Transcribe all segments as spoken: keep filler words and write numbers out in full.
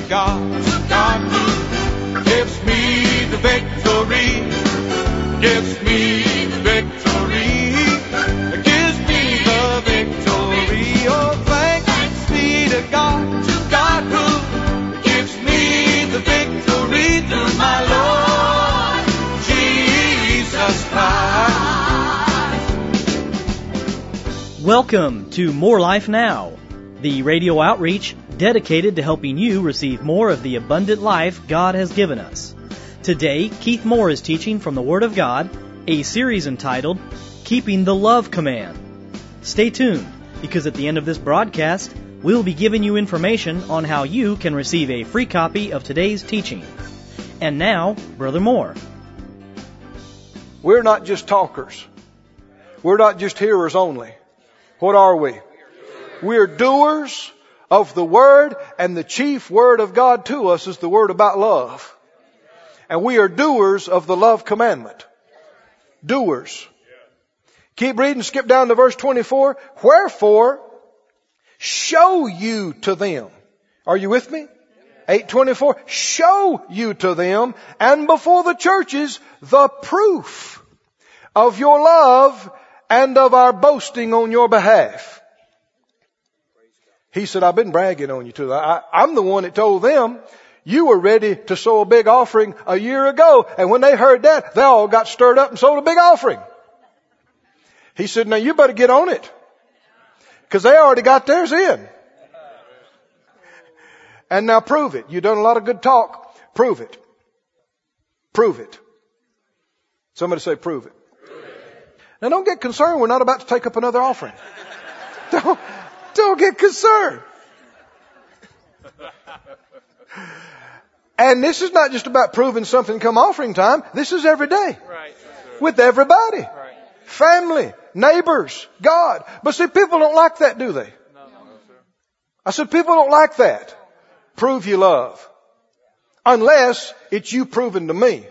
to God, to God who gives me the victory, gives me the victory, gives me the victory. Oh, thanks be to God, to God who gives me the victory through my Lord Jesus Christ. Welcome to More Life Now, the radio outreach dedicated to helping you receive more of the abundant life God has given us. Today, Keith Moore is teaching from the Word of God, a series entitled Keeping the Love Command. Stay tuned, because at the end of this broadcast, we'll be giving you information on how you can receive a free copy of today's teaching. And now, Brother Moore. We're not just talkers. We're not just hearers only. What are we? We're doers of the Word, and the chief word of God to us is the word about love. And we are doers of the love commandment. Doers. Keep reading, skip down to verse twenty-four. Wherefore, show you to them. Are you with me? eight twenty-four. Show you to them, and before the churches, the proof of your love and of our boasting on your behalf. He said, I've been bragging on you too. I, I'm the one that told them you were ready to sow a big offering a year ago. And when they heard that, they all got stirred up and sold a big offering. He said, now you better get on it, because they already got theirs in. And now prove it. You've done a lot of good talk. Prove it. Prove it. Somebody say prove it. Prove it. Now don't get concerned. We're not about to take up another offering. Don't. Don't get concerned. And this is not just about proving something come offering time. This is every day. Right. With everybody. Right. Family, neighbors, God. But see, people don't like that, do they? No, no, sir. I said, people don't like that. Prove you love. Unless it's you proving to me.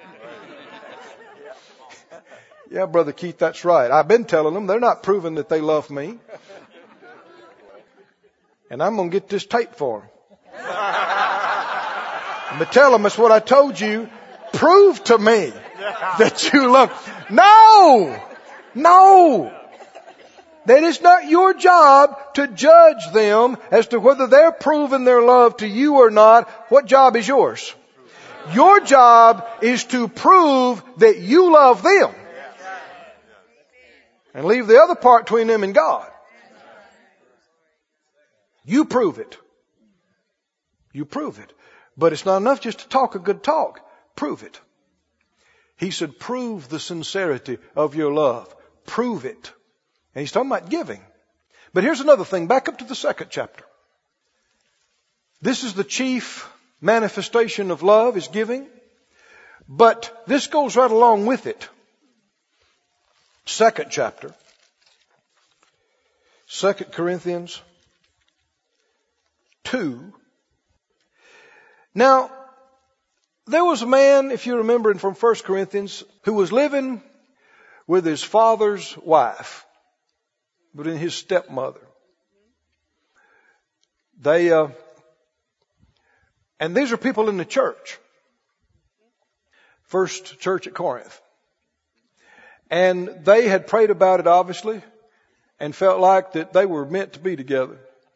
Yeah, Brother Keith, that's right. I've been telling them they're not proving that they love me. And I'm going to get this tape for them. I'm going to tell them, that's what I told you. Prove to me that you love. No! No! That it's not your job to judge them as to whether they're proving their love to you or not. What job is yours? Your job is to prove that you love them. And leave the other part between them and God. You prove it. You prove it. But it's not enough just to talk a good talk. Prove it. He said, prove the sincerity of your love. Prove it. And he's talking about giving. But here's another thing. Back up to the second chapter. This is the chief manifestation of love, is giving. But this goes right along with it. Second chapter. Second Corinthians two. Now, there was a man, if you remember from First Corinthians, who was living with his father's wife, but in his stepmother. They, uh, and these are people in the church. First church at Corinth. And they had prayed about it, obviously, and felt like that they were meant to be together.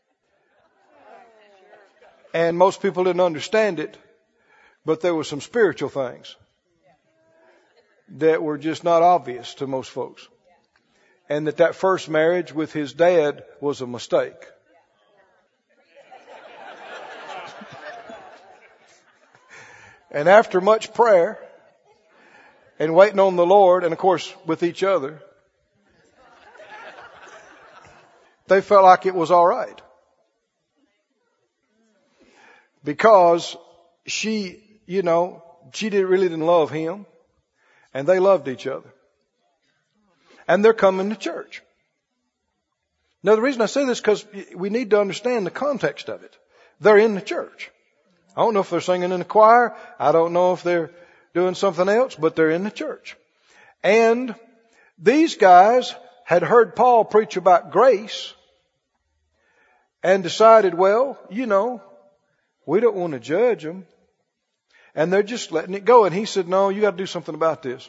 And most people didn't understand it, but there were some spiritual things that were just not obvious to most folks. And that that first marriage with his dad was a mistake. And after much prayer and waiting on the Lord, and of course with each other, they felt like it was all right. Because she, you know, she did, really didn't love him. And they loved each other. And they're coming to church. Now the reason I say this is because we need to understand the context of it. They're in the church. I don't know if they're singing in the choir. I don't know if they're doing something else, but they're in the church. And these guys had heard Paul preach about grace and decided, well, you know, We don't want to judge them. And they're just letting it go. And he said, no, you got to do something about this.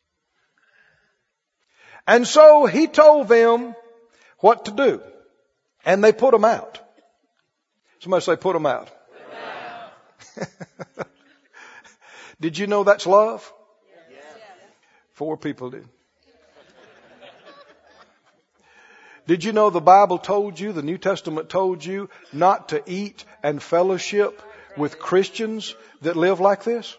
And so he told them what to do. And they put them out. Somebody say, put them out. Put them out. Did you know that's love? Yes. Four people did. Did you know the Bible told you, the New Testament told you, not to eat and fellowship with Christians that live like this?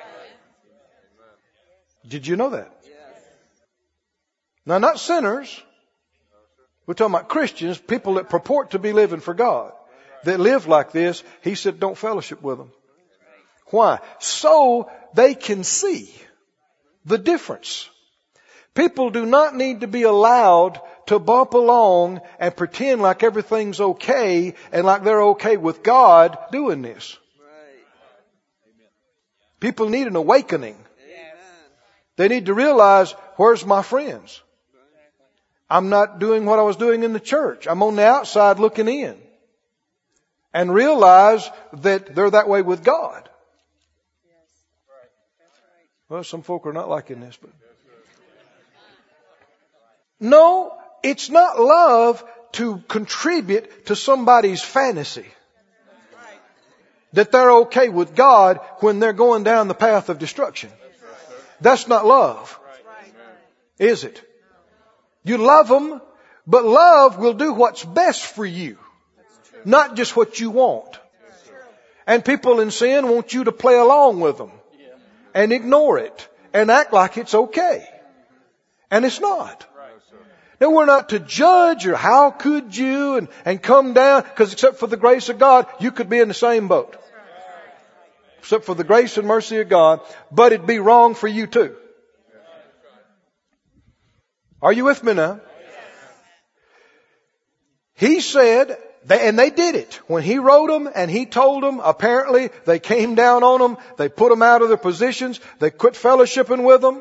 Did you know that? Now, not sinners. We're talking about Christians, people that purport to be living for God, that live like this. He said, don't fellowship with them. Why? So they can see the difference. People do not need to be allowed to bump along and pretend like everything's okay and like they're okay with God doing this. People need an awakening. They need to realize, where's my friends? I'm not doing what I was doing in the church. I'm on the outside looking in. And realize that they're that way with God. Well, some folk are not liking this, but no, it's not love to contribute to somebody's fantasy that they're okay with God when they're going down the path of destruction. That's not love, is it? You love them, but love will do what's best for you, not just what you want. And people in sin want you to play along with them and ignore it and act like it's okay. And it's not. Now, we're not to judge or how could you and, and come down, because except for the grace of God, you could be in the same boat. Except for the grace and mercy of God, but it'd be wrong for you too. Are you with me now? He said, they, and they did it. When he wrote them and he told them, apparently they came down on them. They put them out of their positions. They quit fellowshipping with them.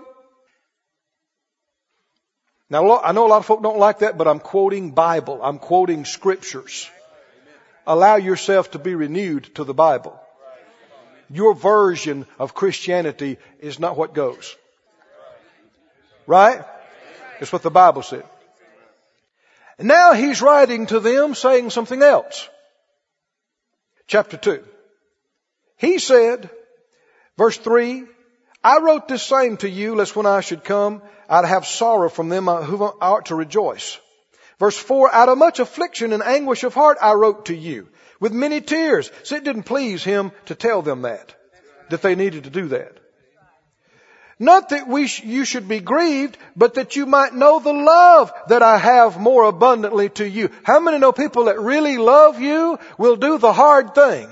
Now, I know a lot of folk don't like that, but I'm quoting Bible. I'm quoting scriptures. Allow yourself to be renewed to the Bible. Your version of Christianity is not what goes. Right? It's what the Bible said. And now he's writing to them saying something else. Chapter two. He said, verse three, I wrote this same to you, lest when I should come, I'd have sorrow from them who ought to rejoice. Verse four, out of much affliction and anguish of heart I wrote to you, with many tears. So it didn't please him to tell them that, that they needed to do that. Not that we sh- you should be grieved, but that you might know the love that I have more abundantly to you. How many know people that really love you will do the hard thing?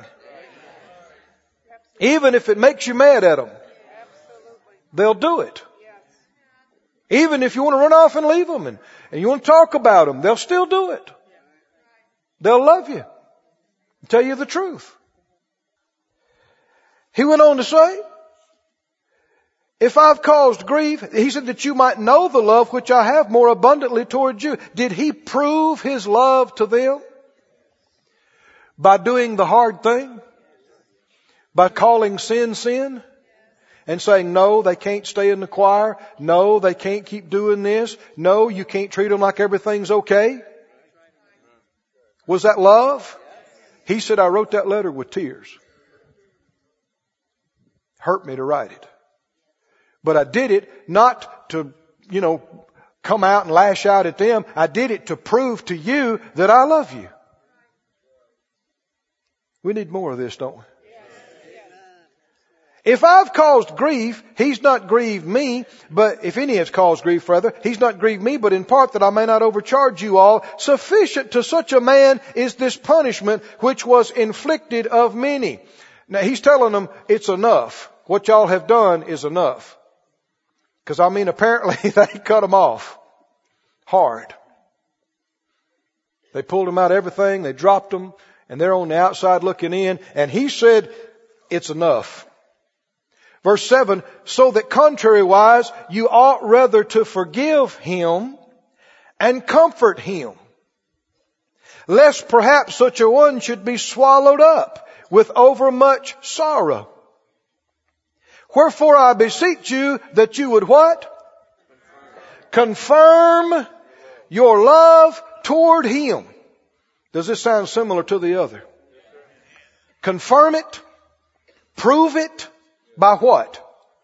Even if it makes you mad at them. They'll do it. Even if you want to run off and leave them and, and you want to talk about them, they'll still do it. They'll love you. Tell you the truth. He went on to say, if I've caused grief, he said that you might know the love which I have more abundantly toward you. Did he prove his love to them? By doing the hard thing? By calling sin, sin? And saying, no, they can't stay in the choir. No, they can't keep doing this. No, you can't treat them like everything's okay. Was that love? He said, I wrote that letter with tears. Hurt me to write it. But I did it not to, you know, come out and lash out at them. I did it to prove to you that I love you. We need more of this, don't we? If I've caused grief, he's not grieved me, but if any has caused grief, rather, he's not grieved me, but in part that I may not overcharge you all. Sufficient to such a man is this punishment which was inflicted of many. Now he's telling them it's enough. What y'all have done is enough. Because I mean, apparently they cut them off hard. They pulled them out of everything. They dropped them and they're on the outside looking in. And he said, it's enough. Verse seven, so that contrariwise you ought rather to forgive him and comfort him, lest perhaps such a one should be swallowed up with overmuch sorrow. Wherefore I beseech you that you would what? Confirm your love toward Him. Does this sound similar to the other? Confirm it. Prove it. By what?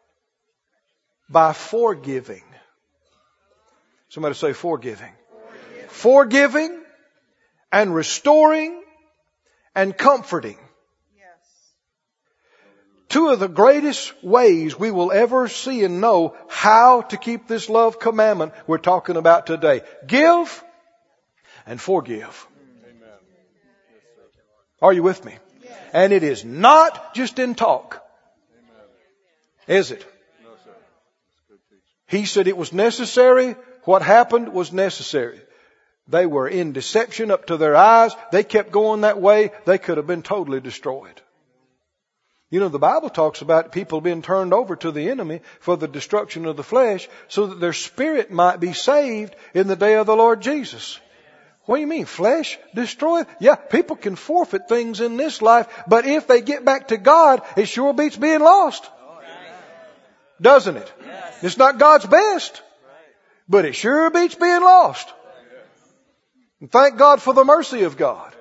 By forgiving. Somebody say forgiving. Forgiving, forgiving and restoring and comforting. Yes. Two of the greatest ways we will ever see and know how to keep this love commandment we're talking about today. Give and forgive. Amen. Are you with me? Yes. And it is not just in talk. Amen. Is it? No, sir. He said it was necessary. What happened was necessary. They were in deception up to their eyes. They kept going that way. They could have been totally destroyed. You know, the Bible talks about people being turned over to the enemy for the destruction of the flesh so that their spirit might be saved in the day of the Lord Jesus. What do you mean? Flesh destroyed? Yeah, people can forfeit things in this life, but if they get back to God, it sure beats being lost. Doesn't it? It's not God's best. But it sure beats being lost. And thank God for the mercy of God.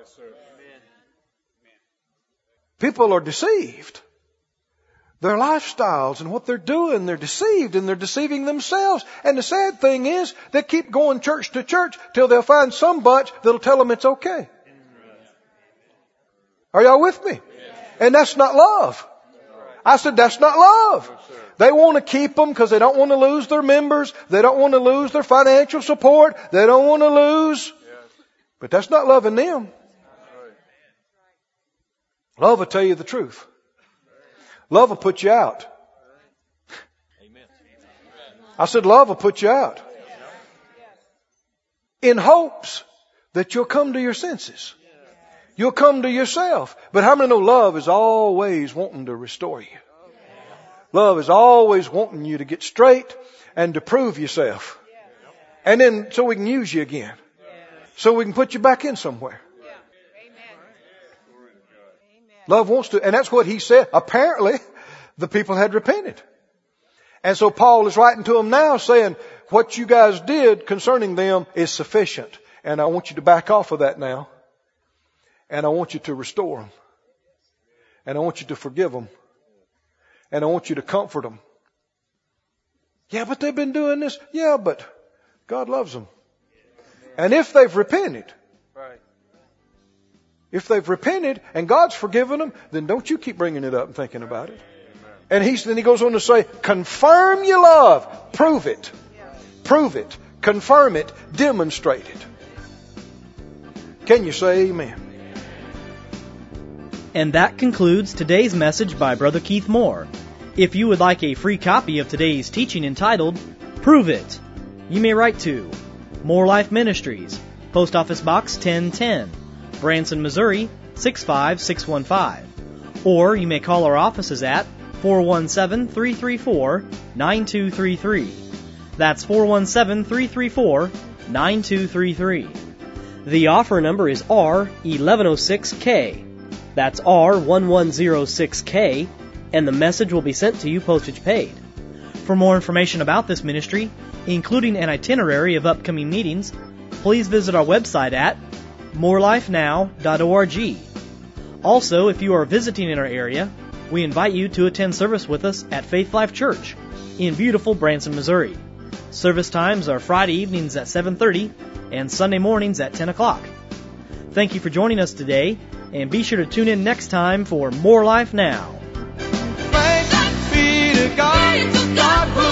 People are deceived. Their lifestyles and what they're doing, they're deceived and they're deceiving themselves. And the sad thing is, they keep going church to church till they'll find some bunch that'll tell them it's okay. Are y'all with me? And that's not love. I said that's not love. They want to keep them because they don't want to lose their members. They don't want to lose their financial support. They don't want to lose. But that's not loving them. Love will tell you the truth. Love will put you out. I said love will put you out. In hopes that you'll come to your senses. You'll come to yourself. But how many know love is always wanting to restore you? Love is always wanting you to get straight and to prove yourself. And then so we can use you again. So we can put you back in somewhere. Love wants to, and that's what he said. Apparently, the people had repented. And so Paul is writing to them now saying, what you guys did concerning them is sufficient. And I want you to back off of that now. And I want you to restore them. And I want you to forgive them. And I want you to comfort them. Yeah, but they've been doing this. Yeah, but God loves them. And if they've repented, if they've repented and God's forgiven them, then don't you keep bringing it up and thinking about it. And he's, then he goes on to say, confirm your love. Prove it. Prove it. Confirm it. Demonstrate it. Can you say amen? And that concludes today's message by Brother Keith Moore. If you would like a free copy of today's teaching entitled, Prove It, you may write to More Life Ministries, Post Office Box ten ten, Branson, Missouri six five six one five. Or you may call our offices at four one seven, three three four, nine two three three. That's four one seven, three three four, nine two three three. The offer number is R eleven oh six K. That's R eleven oh six K, and the message will be sent to you postage paid. For more information about this ministry, including an itinerary of upcoming meetings, please visit our website at more life now dot org. Also, if you are visiting in our area, we invite you to attend service with us at Faith Life Church in beautiful Branson, Missouri. Service times are Friday evenings at seven thirty and Sunday mornings at ten o'clock. Thank you for joining us today, and be sure to tune in next time for More Life Now. Thanks be to God, God